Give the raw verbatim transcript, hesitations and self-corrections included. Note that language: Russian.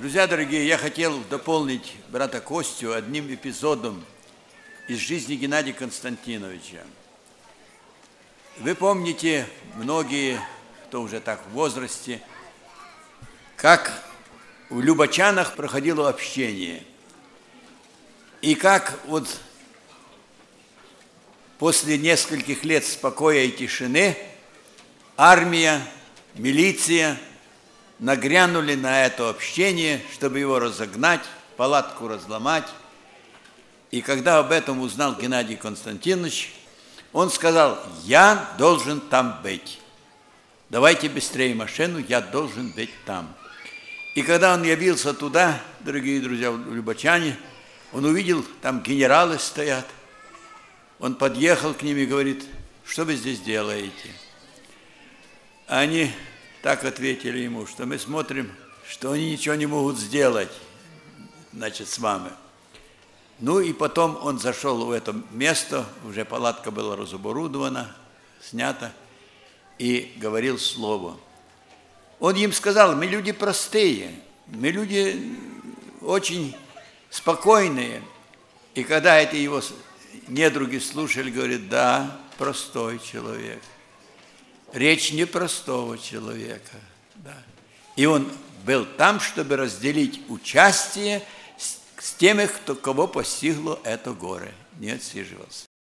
Друзья дорогие, я хотел дополнить брата Костю одним эпизодом из жизни Геннадия Константиновича. Вы помните, многие, кто уже так в возрасте, как в Любачанах проходило общение. И как вот после нескольких лет спокоя и тишины армия, милиция нагрянули на это общение, чтобы его разогнать, палатку разломать. И когда об этом узнал Геннадий Константинович, он сказал: я должен там быть. Давайте быстрее машину, я должен быть там. И когда он явился туда, дорогие друзья, в Любачане, он увидел, там генералы стоят. Он подъехал к ним и говорит: что вы здесь делаете? Они так ответили ему, что мы смотрим, что они ничего не могут сделать, значит, с вами. Ну и потом он зашел в это место, уже палатка была разоборудована, снята, и говорил слово. Он им сказал: мы люди простые, мы люди очень спокойные. И когда эти его недруги слушали, говорит: да, простой человек. Речь непростого человека. Да. И он был там, чтобы разделить участие с, с теми, кто, кого постигло это горе. Не отсиживался.